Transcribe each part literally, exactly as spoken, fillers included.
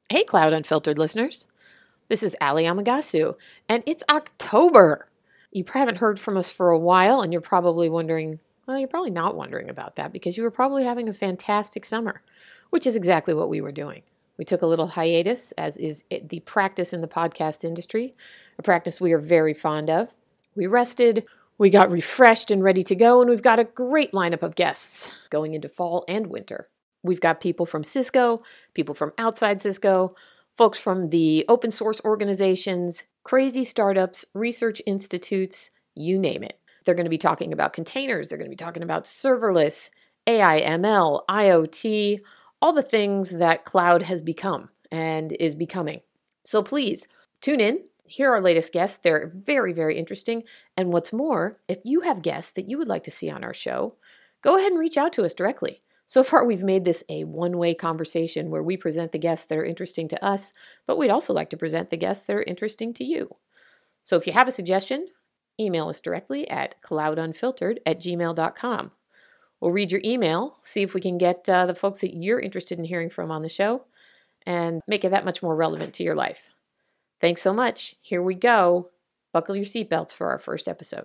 Hey, Cloud Unfiltered listeners. This is Ali Amagasu, and it's October. You haven't heard from us for a while, and you're probably wondering, well, you're probably not wondering about that because you were probably having a fantastic summer, which is exactly what we were doing. We took a little hiatus, as is the practice in the podcast industry, a practice we are very fond of. We rested, we got refreshed and ready to go, and we've got a great lineup of guests going into fall and winter. We've got people from Cisco, people from outside Cisco, folks from the open source organizations, crazy startups, research institutes, you name it. They're going to be talking about containers. They're going to be talking about serverless, A I M L, I O T, all the things that cloud has become and is becoming. So please tune in. Hear our latest guests. They're very, very interesting. And what's more, if you have guests that you would like to see on our show, go ahead and reach out to us directly. So far, we've made this a one-way conversation where we present the guests that are interesting to us, but we'd also like to present the guests that are interesting to you. So if you have a suggestion, email us directly at cloudunfiltered at gmail dot com. We'll read your email, see if we can get uh, the folks that you're interested in hearing from on the show, and make it that much more relevant to your life. Thanks so much. Here we go. Buckle your seatbelts for our first episode.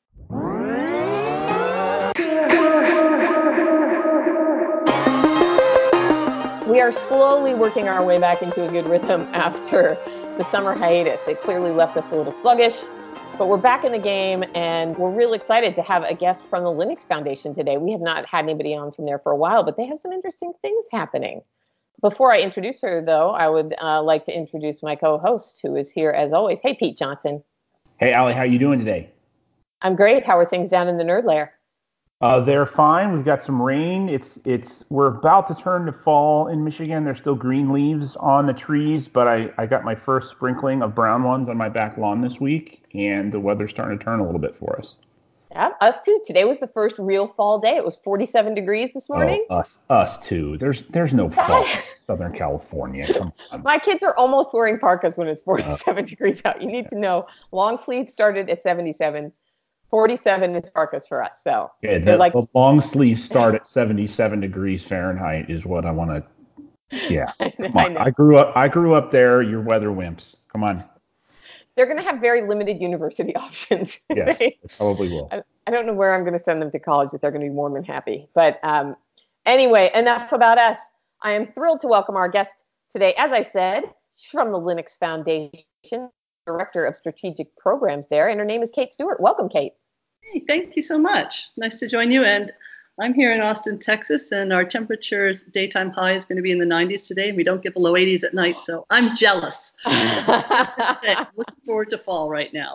We are slowly working our way back into a good rhythm after the summer hiatus. It clearly left us a little sluggish, but we're back in the game, and we're real excited to have a guest from the Linux Foundation today. We have not had anybody on from there for a while, but they have some interesting things happening. Before I introduce her, though, I would uh, like to introduce my co-host, who is here as always. Hey, Pete Johnson. Hey, Ali, how you doing today? I'm great. How are things down in the nerd lair? Uh, they're fine. We've got some rain. It's it's we're about to turn to fall in Michigan. There's still green leaves on the trees, but I, I got my first sprinkling of brown ones on my back lawn this week, and the weather's starting to turn a little bit for us. Yeah, us too. Today was the first real fall day. It was forty-seven degrees this morning. Oh, us us too. There's there's no fall in Southern California. Come on. My kids are almost wearing parkas when it's forty-seven uh, degrees out. You need to know long sleeves started at seventy-seven. forty-seven is parkas for us. So yeah, the, like, the long sleeves start at seventy-seven degrees Fahrenheit is what I want to. Yeah, come on. I, I grew up. I grew up there. You're weather wimps. Come on. They're going to have very limited university options. Yes, they, they probably will. I, I don't know where I'm going to send them to college if they're going to be warm and happy. But um, anyway, enough about us. I am thrilled to welcome our guest today. As I said, she's from the Linux Foundation, Director of Strategic Programs there, and her name is Kate Stewart. Welcome, Kate. Hey, thank you so much. Nice to join you. And I'm here in Austin, Texas, and our temperature's daytime high is going to be in the nineties today, and we don't get below eighties at night, so I'm jealous. Looking forward to fall right now.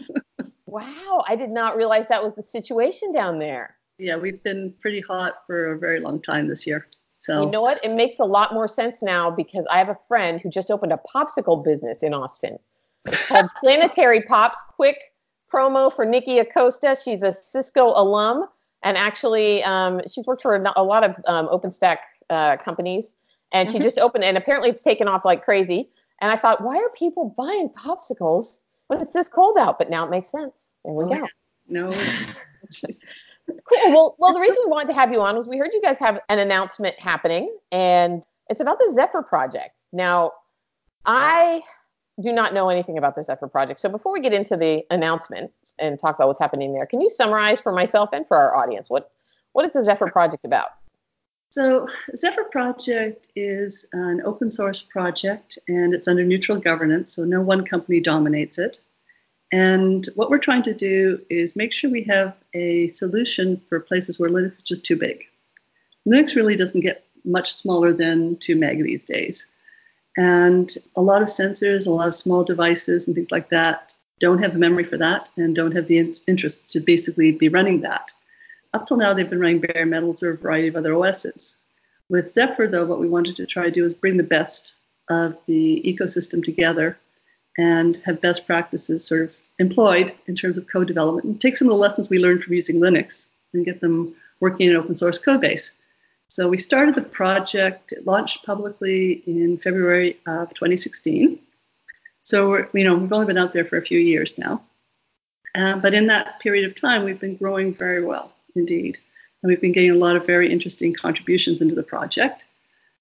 Wow, I did not realize that was the situation down there. Yeah, we've been pretty hot for a very long time this year. So you know what? It makes a lot more sense now because I have a friend who just opened a popsicle business in Austin called Planetary Pops. Quick promo for Nikki Acosta. She's a Cisco alum, and actually um, she's worked for a, a lot of um, OpenStack uh, companies, and mm-hmm. she just opened, and apparently it's taken off like crazy. And I thought, why are people buying popsicles when it's this cold out? But now it makes sense. There we oh, go. Yeah. No. Cool. Well, well, the reason we wanted to have you on was we heard you guys have an announcement happening, and it's about the Zephyr project. Now, I do not know anything about the Zephyr project. So before we get into the announcement and talk about what's happening there, can you summarize for myself and for our audience what what is the Zephyr project about? So Zephyr project is an open source project, and it's under neutral governance, so no one company dominates it. And what we're trying to do is make sure we have a solution for places where Linux is just too big. Linux really doesn't get much smaller than two meg these days. And a lot of sensors, a lot of small devices and things like that don't have the memory for that and don't have the in- interest to basically be running that. Up till now, they've been running bare metals or a variety of other O Ss. With Zephyr, though, what we wanted to try to do is bring the best of the ecosystem together and have best practices sort of employed in terms of code development and take some of the lessons we learned from using Linux and get them working in an open source code base. So we started the project, it launched publicly in February of twenty sixteen. So we're, you know, we've only been out there for a few years now. Uh, but in that period of time, we've been growing very well indeed. And we've been getting a lot of very interesting contributions into the project.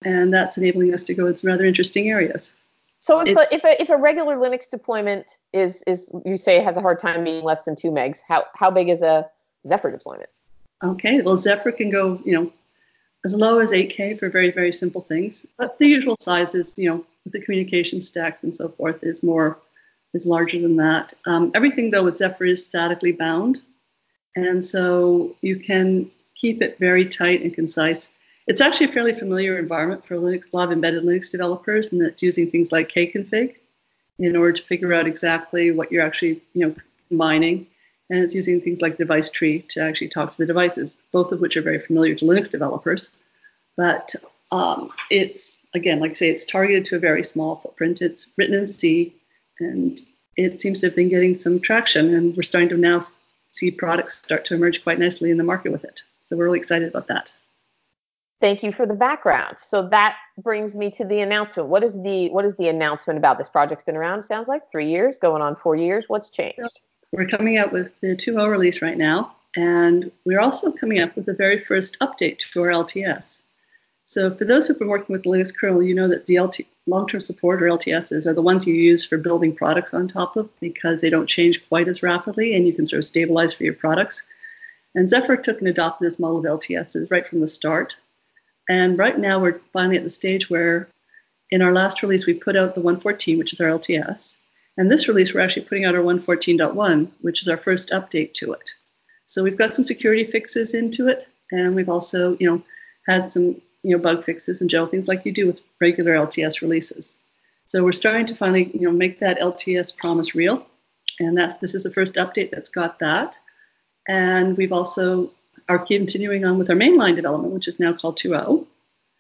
and that's enabling us to go in some rather interesting areas. So if a, if a if a regular Linux deployment is is you say has a hard time being less than two megs, how how big is a Zephyr deployment? Okay, well Zephyr can go, you know, as low as eight K for very very simple things, but the usual size is, you know, with the communication stacks and so forth is more is larger than that. Um, everything though with Zephyr is statically bound, and so you can keep it very tight and concise. It's actually a fairly familiar environment for Linux, a lot of embedded Linux developers, and it's using things like kconfig in order to figure out exactly what you're actually, you know, combining. And it's using things like device tree to actually talk to the devices, both of which are very familiar to Linux developers. But um, it's, again, like I say, it's targeted to a very small footprint. It's written in C, and it seems to have been getting some traction, and we're starting to now see products start to emerge quite nicely in the market with it. So we're really excited about that. Thank you for the background. So that brings me to the announcement. What is the what is the announcement about? This project's been around, it sounds like, three years, going on four years. What's changed? We're coming out with the two point oh release right now, and we're also coming up with the very first update to our L T S. So for those who've been working with the Linux kernel, you know that the L T, long-term support or L T Ss are the ones you use for building products on top of because they don't change quite as rapidly and you can sort of stabilize for your products. And Zephyr took and adopted this model of L T Ss right from the start. And right now we're finally at the stage where in our last release, we put out the one fourteen, which is our L T S. And this release, we're actually putting out our one fourteen point one, which is our first update to it. So we've got some security fixes into it. And we've also, you know, had some, you know, bug fixes and general things like you do with regular L T S releases. So we're starting to finally, you know, make that L T S promise real. And that's, this is the first update that's got that. And we've also are continuing on with our mainline development, which is now called two point oh.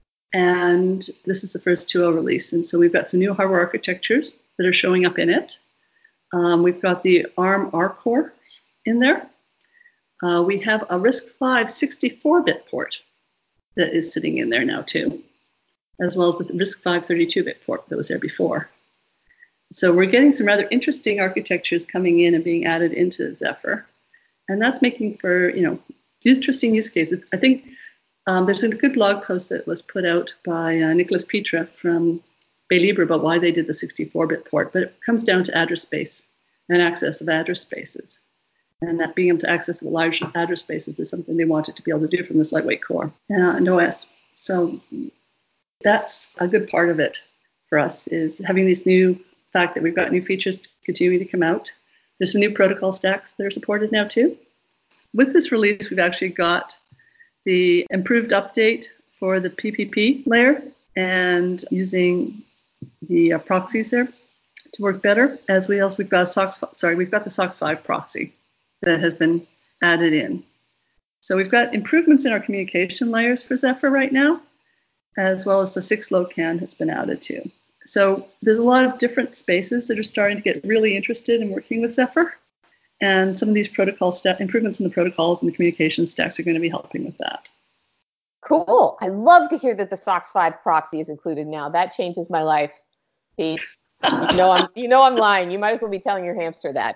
And this is the first two point oh release. And so we've got some new hardware architectures that are showing up in it. Um, we've got the ARM R-Core in there. Uh, we have a RISC-V sixty-four bit port that is sitting in there now too, as well as the RISC-V thirty-two bit port that was there before. So we're getting some rather interesting architectures coming in and being added into Zephyr. And that's making for, you know, interesting use cases. I think um, there's a good blog post that was put out by uh, Nicholas Petra from Baylibre about why they did the sixty-four bit port, but it comes down to address space and access of address spaces. And that being able to access the large address spaces is something they wanted to be able to do from this lightweight core uh, and O S. So that's a good part of it for us, is having this new fact that we've got new features continuing to come out. There's some new protocol stacks that are supported now too. With this release, we've actually got the improved update for the P P P layer and using the uh, proxies there to work better. As we also, we've got a SOX, sorry, we've got the SOX five proxy that has been added in. So we've got improvements in our communication layers for Zephyr right now, as well as the six LOCAN has been added to. So there's a lot of different spaces that are starting to get really interested in working with Zephyr. And some of these protocol step improvements in the protocols and the communication stacks are going to be helping with that. Cool. I love to hear that the SOX five proxy is included now. That changes my life, Pete. You know I'm, you know I'm lying. You might as well be telling your hamster that.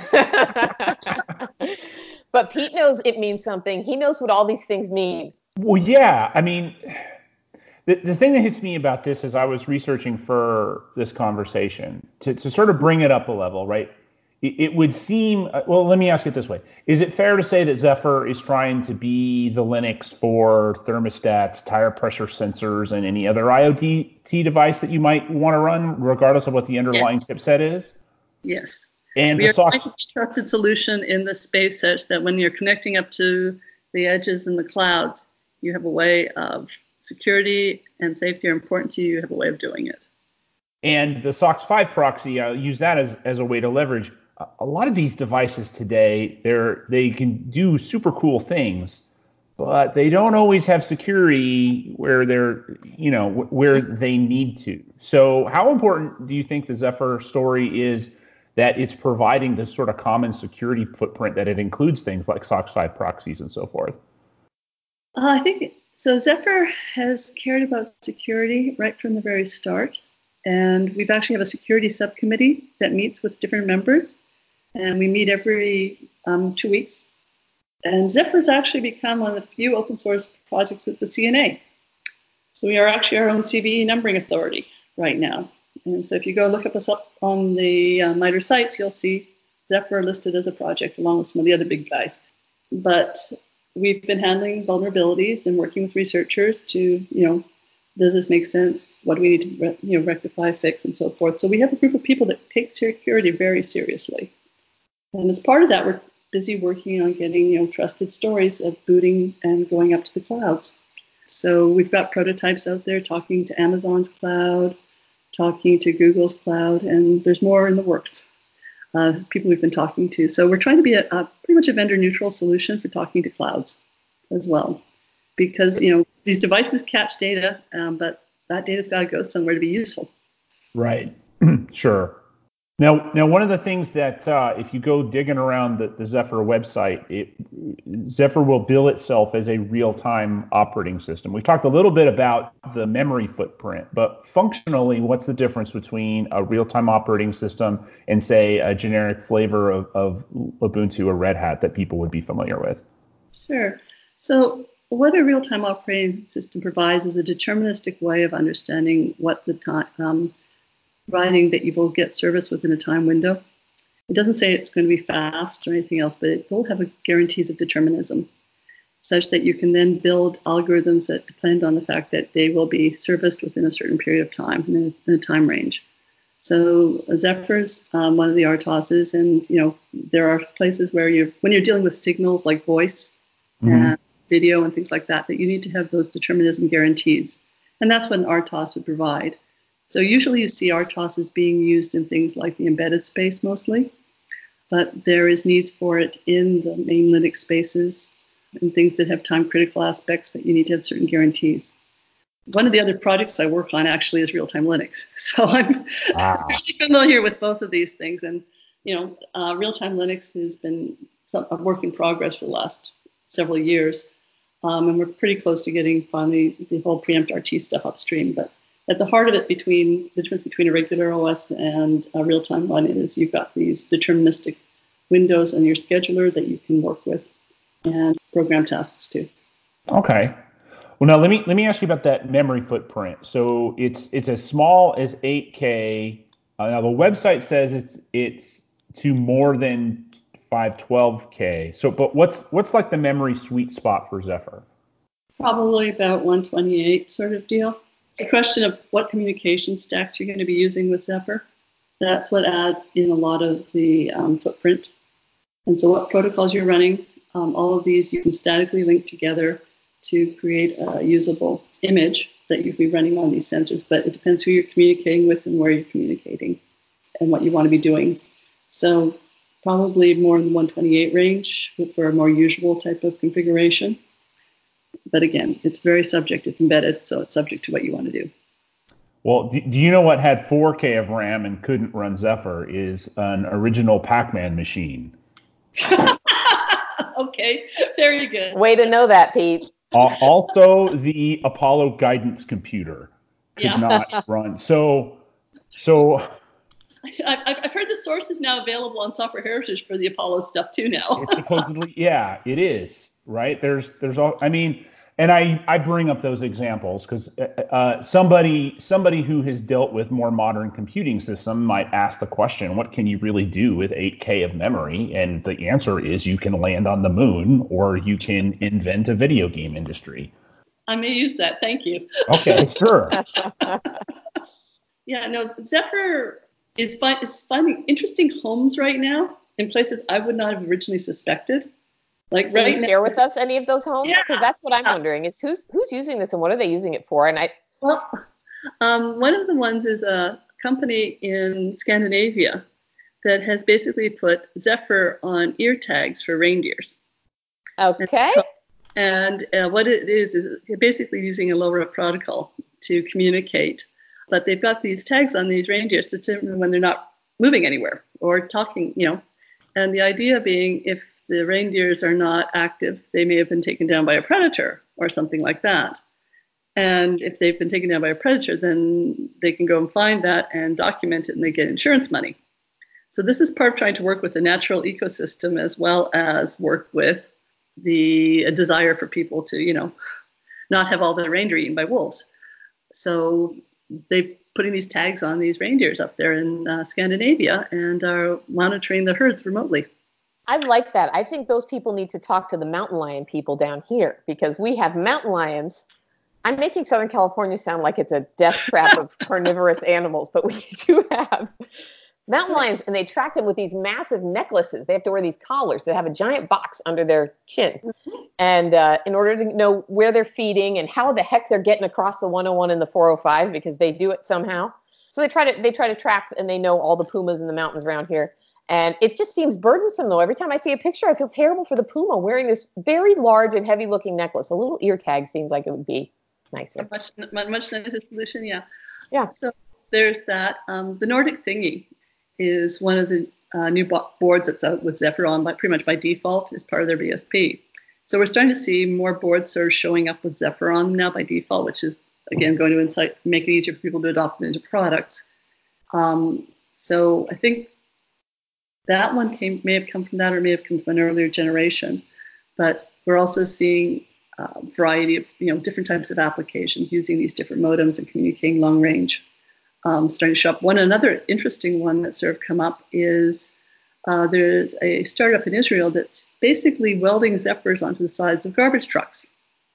But Pete knows it means something. He knows what all these things mean. Well, yeah. I mean, the, the thing that hits me about this is I was researching for this conversation to, to sort of bring it up a level, right? It, it would seem, well, let me ask it this way. Is it fair to say that Zephyr is trying to be the Linux for thermostats, tire pressure sensors, and any other IoT device that you might want to run, regardless of what the underlying Yes. chipset is? Yes. And we the are SOX- trying to be a trusted solution in the space such that when you're connecting up to the edges and the clouds, you have a way of security and safety are important to you. You have a way of doing it. And the SOX five proxy, I'll use that as, as a way to leverage. A lot of these devices today, they're they can do super cool things, but they don't always have security where they're, you know, where they need to. So how important do you think the Zephyr story is that it's providing this sort of common security footprint that it includes things like SOX five proxies and so forth? Uh, I think so. Zephyr has cared about security right from the very start. And we've actually have a security subcommittee that meets with different members. And we meet every um, two weeks. And Zephyr's actually become one of the few open source projects that's a C N A. So we are actually our own C V E numbering authority right now. And so if you go look up us up on the uh, MITRE sites, you'll see Zephyr listed as a project along with some of the other big guys. But we've been handling vulnerabilities and working with researchers to, you know, does this make sense? What do we need to, you know, rectify, fix, and so forth? So we have a group of people that take security very seriously. And as part of that, we're busy working on getting, you know, trusted stories of booting and going up to the clouds. So we've got prototypes out there talking to Amazon's cloud, talking to Google's cloud, and there's more in the works. Uh, people we've been talking to. So we're trying to be a, a pretty much a vendor neutral solution for talking to clouds as well. Because, you know, these devices catch data, um, but that data's got to go somewhere to be useful. Right. Sure. Now, now, one of the things that uh, if you go digging around the, the Zephyr website, it, Zephyr will bill itself as a real-time operating system. We talked a little bit about the memory footprint, but functionally, what's the difference between a real-time operating system and, say, a generic flavor of, of Ubuntu or Red Hat that people would be familiar with? Sure. So what a real-time operating system provides is a deterministic way of understanding what the time, um, providing that you will get service within a time window. It doesn't say it's going to be fast or anything else, but it will have a guarantees of determinism, such that you can then build algorithms that depend on the fact that they will be serviced within a certain period of time, in a, in a time range. So Zephyr's um, one of the R T O Ss, and you know there are places where you, when you're dealing with signals like voice mm-hmm. and video and things like that, that you need to have those determinism guarantees, and that's what an R T O S would provide. So usually you see R T O Ss being used in things like the embedded space mostly, but there is needs for it in the main Linux spaces and things that have time critical aspects that you need to have certain guarantees. One of the other projects I work on actually is real-time Linux. So I'm wow. really familiar with both of these things. And, you know, uh, real-time Linux has been some, a work in progress for the last several years. Um, and we're pretty close to getting finally the whole preempt R T stuff upstream. But at the heart of it, between the difference between a regular O S and a real-time one is you've got these deterministic windows on your scheduler that you can work with and program tasks to. Okay. Well, now let me let me ask you about that memory footprint. So it's it's as small as eight K. Uh, now the website says it's it's to more than five twelve K. So, but what's what's like the memory sweet spot for Zephyr? Probably about one twenty-eight sort of deal. It's a question of what communication stacks you're going to be using with Zephyr. That's what adds in a lot of the um, footprint. And so what protocols you're running, um, all of these you can statically link together to create a usable image that you'd be running on these sensors. But it depends who you're communicating with and where you're communicating and what you want to be doing. So probably more in the one twenty-eight range for a more usual type of configuration. But again, it's very subject. It's embedded, so it's subject to what you want to do. Well, do, do you know what had four K of RAM and couldn't run Zephyr is an original Pac-Man machine. Okay, very good. Way to know that, Pete. Uh, also, the Apollo guidance computer could yeah. not run. So, so I've, I've heard the source is now available on Software Heritage for the Apollo stuff too now. It's supposedly, yeah, it is. Right? There's, there's all. I mean, and I, I bring up those examples because uh, somebody, somebody who has dealt with more modern computing system might ask the question, what can you really do with eight K of memory? And the answer is you can land on the moon or you can invent a video game industry. I may use that. Thank you. Okay, sure. Yeah, no, Zephyr is, fi- is finding interesting homes right now in places I would not have originally suspected. Like Can right you now, share with us any of those homes? Yeah. Because that's what I'm wondering is who's who's using this and what are they using it for? And I well, um, one of the ones is a company in Scandinavia that has basically put Zephyr on ear tags for reindeers. Okay. And uh, what it is is basically using a LoRa protocol to communicate, but they've got these tags on these reindeers to determine when they're not moving anywhere or talking, you know. And the idea being if the reindeers are not active, they may have been taken down by a predator or something like that. And if they've been taken down by a predator, then they can go and find that and document it and they get insurance money. So this is part of trying to work with the natural ecosystem as well as work with the desire for people to, you know, not have all their reindeer eaten by wolves. So they're putting these tags on these reindeers up there in uh, Scandinavia and are monitoring the herds remotely. I like that. I think those people need to talk to the mountain lion people down here because we have mountain lions. I'm making Southern California sound like it's a death trap of carnivorous animals, but we do have mountain lions, and they track them with these massive necklaces. They have to wear these collars that have a giant box under their chin. Mm-hmm. And uh, in order to know where they're feeding and how the heck they're getting across the one oh one and the four oh five, because they do it somehow. So they try to they try to track, and they know all the pumas in the mountains around here. And it just seems burdensome, though. Every time I see a picture, I feel terrible for the puma wearing this very large and heavy-looking necklace. A little ear tag seems like it would be nicer. A much, much nicer solution, yeah. Yeah. So there's that. Um, the Nordic Thingy is one of the uh, new bo- boards that's out with Zephyr on by, pretty much by default as part of their B S P. So we're starting to see more boards sort of showing up with Zephyr on now by default, which is, again, going to incite, make it easier for people to adopt it into products. Um, so I think that one came may have come from that or may have come from an earlier generation. But we're also seeing a uh, variety of, you know, different types of applications using these different modems and communicating long range. Um, starting to show up. One another interesting one that's sort of come up is uh, there's a startup in Israel that's basically welding Zephyrs onto the sides of garbage trucks.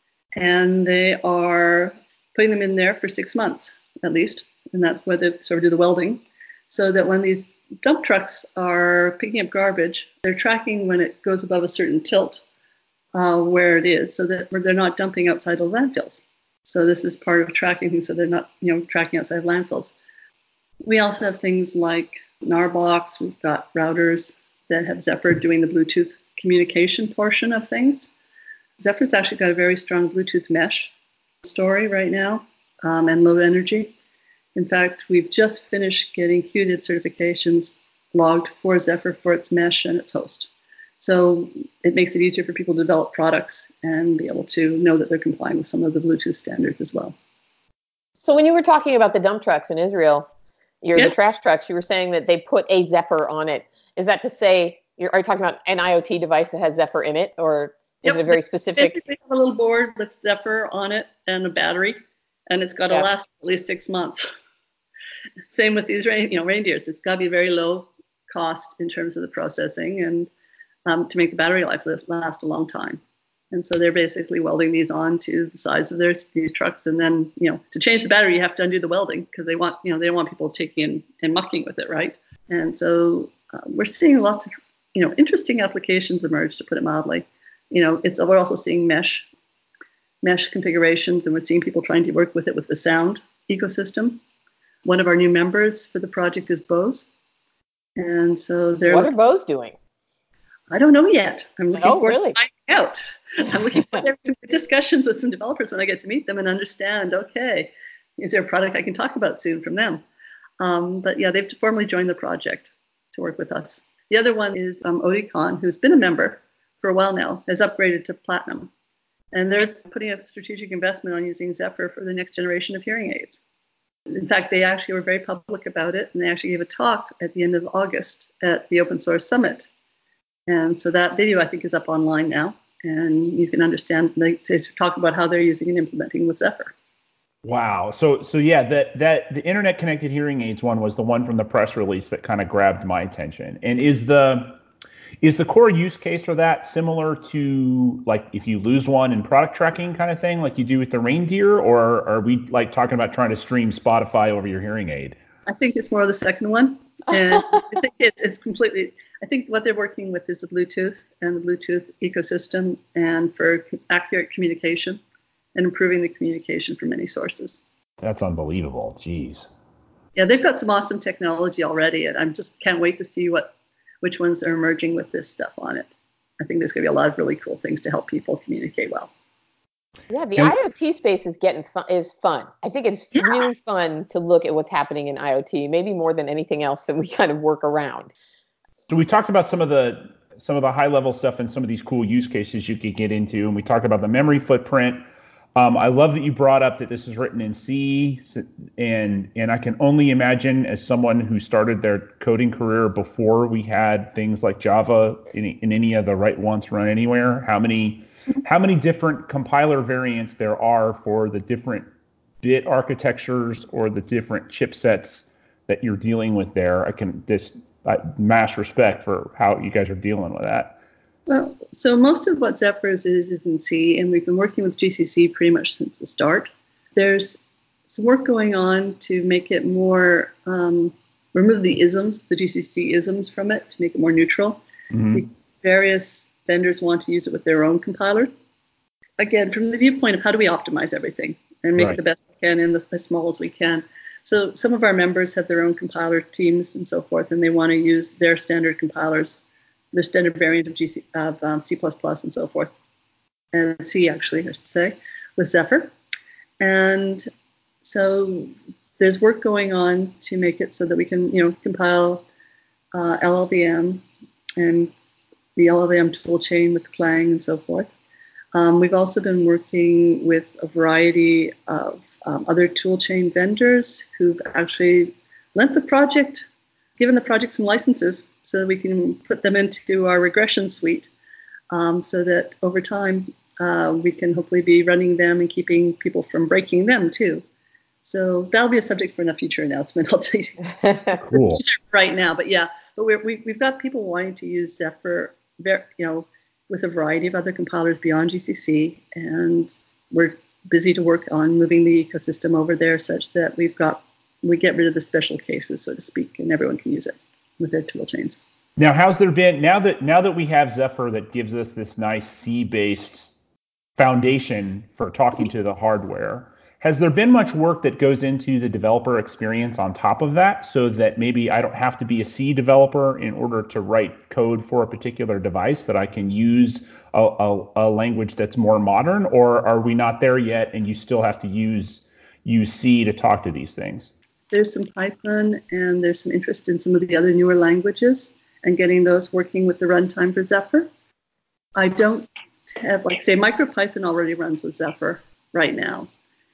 And they are putting them in there for six months at least. And that's where they sort of do the welding. So that when these dump trucks are picking up garbage, they're tracking when it goes above a certain tilt uh, where it is, so that they're not dumping outside of landfills. So this is part of tracking, so they're not, you know, tracking outside of landfills. We also have things like Narbox. We've got routers that have Zephyr doing the Bluetooth communication portion of things. Zephyr's actually got a very strong Bluetooth mesh story right now, um, and low energy. In fact, we've just finished getting Q D I D certifications logged for Zephyr for its mesh and its host. So it makes it easier for people to develop products and be able to know that they're complying with some of the Bluetooth standards as well. So when you were talking about the dump trucks in Israel, you're yep. the trash trucks, you were saying that they put a Zephyr on it. Is that to say, you're, are you talking about an IoT device that has Zephyr in it, or is yep. it a very specific? Basically have a little board with Zephyr on it and a battery, and it's got to yep. last at least six months. Same with these rain, you know, reindeers. It's got to be very low cost in terms of the processing and um, to make the battery life last a long time. And so they're basically welding these on to the sides of their these trucks. And then, you know, to change the battery, you have to undo the welding because they want, you know, they don't want people taking in and mucking with it, right? And so uh, we're seeing lots of, you know, interesting applications emerge, to put it mildly. You know, it's we're also seeing mesh, mesh configurations, and we're seeing people trying to work with it with the sound ecosystem. One of our new members for the project is Bose. And so they're... What are Bose doing? I don't know yet. I'm looking oh, forward really? to finding out. I'm looking forward to discussions with some developers when I get to meet them and understand, okay, is there a product I can talk about soon from them? Um, but yeah, they've formally joined the project to work with us. The other one is um, Oticon, who's been a member for a while now, has upgraded to Platinum. And they're putting a strategic investment on using Zephyr for the next generation of hearing aids. In fact, they actually were very public about it, and they actually gave a talk at the end of August at the Open Source Summit. And so that video, I think, is up online now, and you can understand, they, to talk about how they're using and implementing with Zephyr. Wow. So, so yeah, that that the internet connected hearing aids one was the one from the press release that kind of grabbed my attention. And is the is the core use case for that similar to like if you lose one in product tracking kind of thing, like you do with the reindeer, or are we like talking about trying to stream Spotify over your hearing aid? I think it's more of the second one. And I think it's, it's completely, I think what they're working with is the Bluetooth and the Bluetooth ecosystem, and for accurate communication and improving the communication from many sources. That's unbelievable. Jeez. Yeah, they've got some awesome technology already, and I just can't wait to see what which ones are emerging with this stuff on it. I think there's going to be a lot of really cool things to help people communicate well. Yeah, the And- IoT space is getting fun, is fun. I think it's Yeah. really fun to look at what's happening in IoT, maybe more than anything else that we kind of work around. So we talked about some of the some of the high level stuff and some of these cool use cases you could get into, and we talked about the memory footprint. Um, I love that you brought up that this is written in C, and and I can only imagine, as someone who started their coding career before we had things like Java in, in any of the write once run anywhere, how many how many different compiler variants there are for the different bit architectures or the different chipsets that you're dealing with there. I can just uh, mass respect for how you guys are dealing with that. Well, so most of what Zephyr is is in C, and we've been working with G C C pretty much since the start. There's some work going on to make it more, um, remove the isms, the G C C isms from it, to make it more neutral. Mm-hmm. Various vendors want to use it with their own compiler. Again, from the viewpoint of how do we optimize everything and make right. it the best we can and the, as small as we can. So some of our members have their own compiler teams and so forth, and they want to use their standard compilers, the standard variant of, G C, of um, C plus plus and so forth, and C actually, I should say, with Zephyr. And so there's work going on to make it so that we can, you know, compile uh, L L V M and the L L V M tool chain with Clang and so forth. Um, we've also been working with a variety of um, other toolchain vendors who've actually lent the project, given the project some licenses so that we can put them into our regression suite um, so that over time uh, we can hopefully be running them and keeping people from breaking them too. So that'll be a subject for a future announcement, I'll tell you. Cool. Right now, but yeah, but we're, we, we've got people wanting to use Zephyr, you know, with a variety of other compilers beyond G C C, and we're busy to work on moving the ecosystem over there such that we've got, we get rid of the special cases, so to speak, and everyone can use it with their tool chains. Now, how's there been, now that now that we have Zephyr that gives us this nice C-based foundation for talking to the hardware, has there been much work that goes into the developer experience on top of that so that maybe I don't have to be a C developer in order to write code for a particular device, that I can use a, a, a language that's more modern? Or are we not there yet and you still have to use, use C to talk to these things? There's some Python and there's some interest in some of the other newer languages and getting those working with the runtime for Zephyr. I don't have, like, say, MicroPython already runs with Zephyr right now.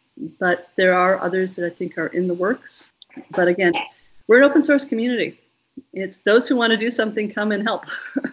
But there are others that I think are in the works. But again, we're an open source community. It's those who want to do something come and help.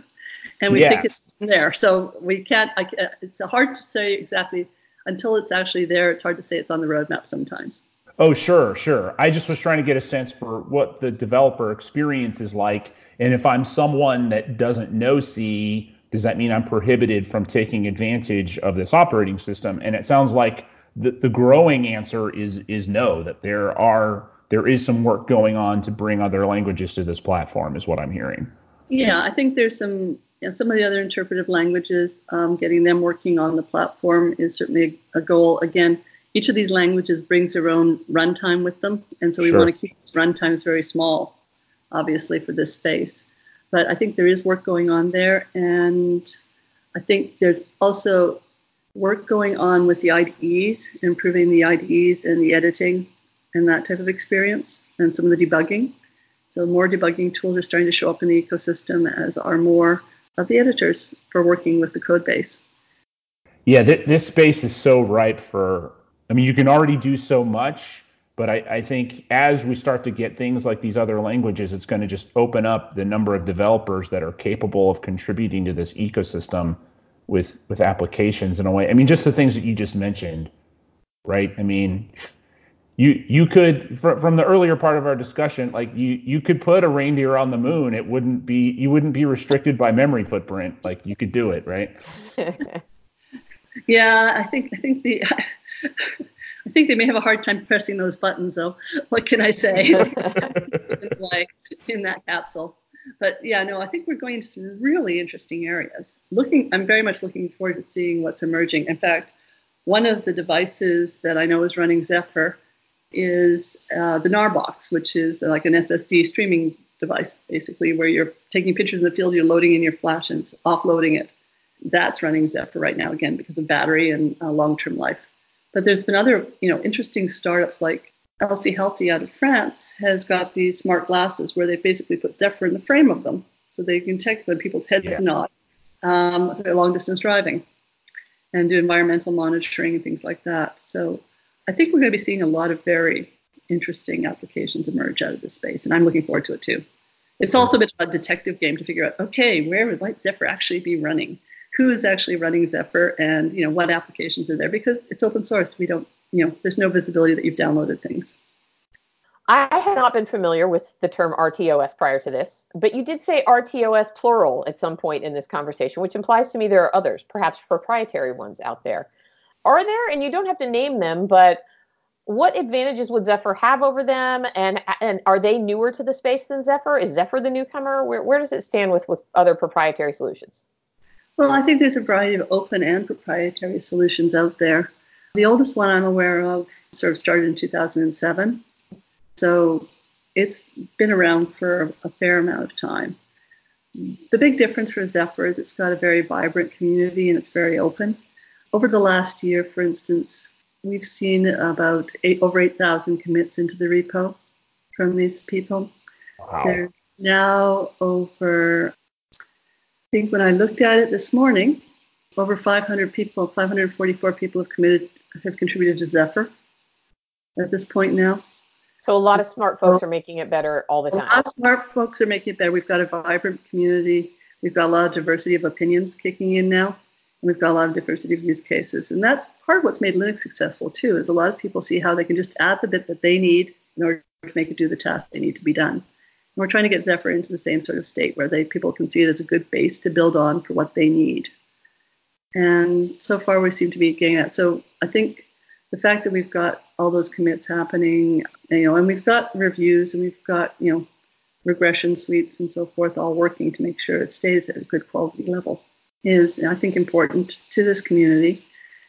And we yes. think it's there. So we can't, I, it's hard to say exactly until it's actually there. It's hard to say it's on the roadmap sometimes. Oh, sure, sure. I just was trying to get a sense for what the developer experience is like. And if I'm someone that doesn't know C, does that mean I'm prohibited from taking advantage of this operating system? And it sounds like The, the growing answer is is no, that there are there is some work going on to bring other languages to this platform, is what I'm hearing. Yeah, I think there's some, you know, some of the other interpretive languages, um, getting them working on the platform is certainly a, a goal. Again, each of these languages brings their own runtime with them, and so we sure. want to keep these runtimes very small, obviously, for this space. But I think there is work going on there, and I think there's also work going on with the I D Es, improving the I D Es and the editing and that type of experience, and some of the debugging. So more debugging tools are starting to show up in the ecosystem, as are more of the editors for working with the code base. Yeah, th- this space is so ripe for, I mean, you can already do so much, but I, I think as we start to get things like these other languages, it's going to just open up the number of developers that are capable of contributing to this ecosystem with with applications in a way. I mean, just the things that you just mentioned, right? I mean, you you could, fr- from the earlier part of our discussion, like you you could put a reindeer on the moon. It wouldn't be, you wouldn't be restricted by memory footprint. Like, you could do it, right? Yeah, I think I think the I think they may have a hard time pressing those buttons, though. What can I say? Like in that capsule. But yeah, no, I think we're going into some really interesting areas. Looking, I'm very much looking forward to seeing what's emerging. In fact, one of the devices that I know is running Zephyr is uh, the Narbox, which is like an S S D streaming device, basically, where you're taking pictures in the field, you're loading in your flash and offloading it. That's running Zephyr right now, again, because of battery and uh, long-term life. But there's been other, you know, interesting startups like L C Healthy out of France has got these smart glasses where they basically put Zephyr in the frame of them, so they can detect when people's heads yeah. nod, um, if they're long-distance driving, and do environmental monitoring and things like that. So I think we're going to be seeing a lot of very interesting applications emerge out of this space, and I'm looking forward to it too. It's also a bit of a detective game to figure out, okay, where might Zephyr actually be running? Who is actually running Zephyr, and you know what applications are there? Because it's open source, we don't you know, there's no visibility that you've downloaded things. I have not been familiar with the term R T O S prior to this, but you did say R T O S plural at some point in this conversation, which implies to me there are others, perhaps proprietary ones out there. Are there? And you don't have to name them, but what advantages would Zephyr have over them? And and are they newer to the space than Zephyr? Is Zephyr the newcomer? Where where does it stand with, with other proprietary solutions? Well, I think there's a variety of open and proprietary solutions out there. The oldest one I'm aware of sort of started in two thousand seven. So it's been around for a fair amount of time. The big difference for Zephyr is it's got a very vibrant community and it's very open. Over the last year, for instance, we've seen about eight, over eight thousand commits into the repo from these people. Wow. There's now over, I think when I looked at it this morning, over five hundred people, five hundred forty-four people have committed, have contributed to Zephyr at this point now. So a lot of smart folks are making it better all the time. A lot of smart folks are making it better. We've got a vibrant community. We've got a lot of diversity of opinions kicking in now. And we've got a lot of diversity of use cases. And that's part of what's made Linux successful too, is a lot of people see how they can just add the bit that they need in order to make it do the task they need to be done. And we're trying to get Zephyr into the same sort of state where they people can see it as a good base to build on for what they need. And so far we seem to be getting that. So I think the fact that we've got all those commits happening, you know, and we've got reviews and we've got, you know, regression suites and so forth all working to make sure it stays at a good quality level is, I think, important to this community.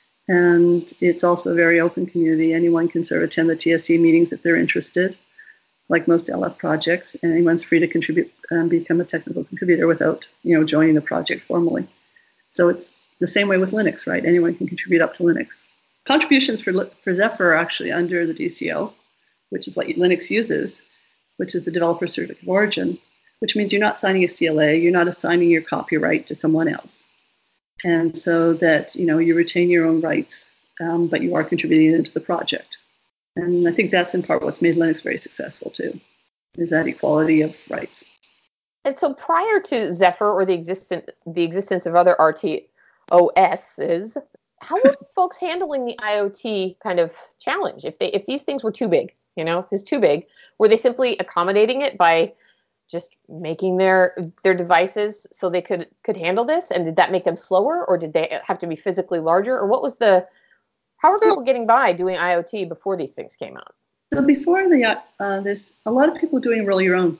And it's also a very open community. Anyone can sort of attend the T S C meetings if they're interested, like most L F projects. And anyone's free to contribute and become a technical contributor without, you know, joining the project formally. So it's the same way with Linux, right? Anyone can contribute up to Linux. Contributions for, for Zephyr are actually under the D C O, which is what Linux uses, which is the developer certificate of origin, which means you're not signing a C L A, you're not assigning your copyright to someone else. And so that, you know, you retain your own rights, um, but you are contributing into the project. And I think that's in part what's made Linux very successful too, is that equality of rights. And so prior to Zephyr or the existent the existence of other R T O Ss, how were folks handling the IoT kind of challenge? If they if these things were too big, you know, if it's too big, were they simply accommodating it by just making their their devices so they could could handle this? And did that make them slower, or did they have to be physically larger, or what was the how were people getting by doing IoT before these things came out? So before the uh, this, a lot of people were doing roll your own.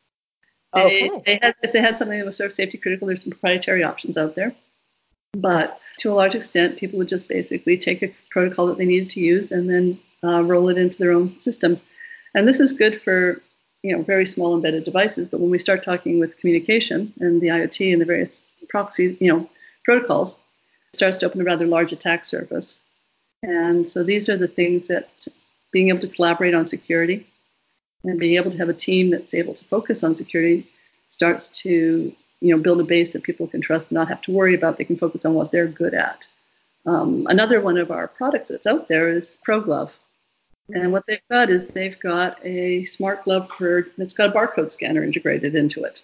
They, Okay. they had if they had something that was sort of safety critical, there's some proprietary options out there. But to a large extent, people would just basically take a protocol that they needed to use and then uh, roll it into their own system. And this is good for, you know, very small embedded devices. But when we start talking with communication and the IoT and the various proxy, you know, protocols, it starts to open a rather large attack surface. And so these are the things that being able to collaborate on security and being able to have a team that's able to focus on security starts to, you know, build a base that people can trust and not have to worry about. They can focus on what they're good at. Um, another one of our products that's out there is ProGlove. And what they've got is they've got a smart glove for, that's got a barcode scanner integrated into it.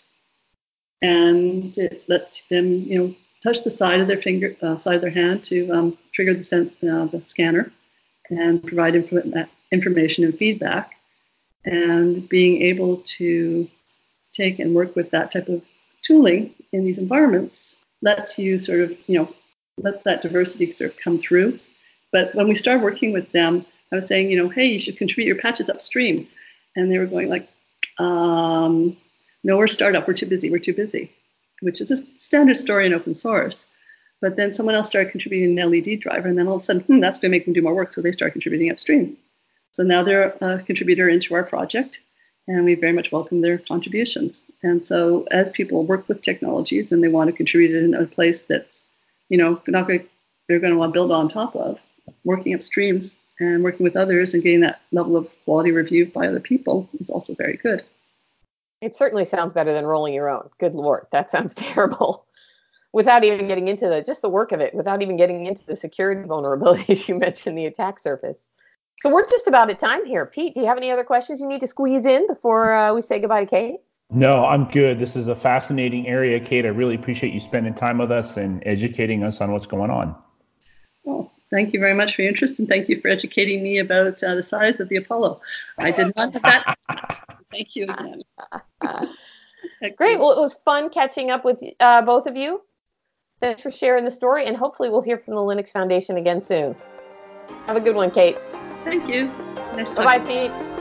And it lets them, you know, touch the side of their finger, uh, side of their hand to um, trigger the, sen- uh, the scanner and provide inf- information and feedback. And being able to take and work with that type of tooling in these environments lets you sort of, you know, lets that diversity sort of come through. But when we started working with them, I was saying, you know, hey, you should contribute your patches upstream. And they were going like, um, no, we're a startup, we're too busy, we're too busy, which is a standard story in open source. But then someone else started contributing an L E D driver, and then all of a sudden, hmm, that's going to make them do more work. So they started contributing upstream. So now they're a contributor into our project, and we very much welcome their contributions. And so as people work with technologies and they want to contribute it in a place that's, you know, they're not going, they're going to want to build on top of, working upstreams and working with others and getting that level of quality review by other people is also very good. It certainly sounds better than rolling your own. Good Lord, that sounds terrible. Without even getting into the just the work of it, without even getting into the security vulnerabilities you mentioned, the attack surface. So we're just about at time here. Pete, do you have any other questions you need to squeeze in before uh, we say goodbye to Kate? No, I'm good. This is a fascinating area, Kate. I really appreciate you spending time with us and educating us on what's going on. Well, Thank you very much for your interest, and thank you for educating me about uh, the size of the Apollo. I did not have that. Thank you again. Great. Well, it was fun catching up with uh, both of you. Thanks for sharing the story, and hopefully we'll hear from the Linux Foundation again soon. Have a good one, Kate. Thank you. Nice Bye-bye, Pete.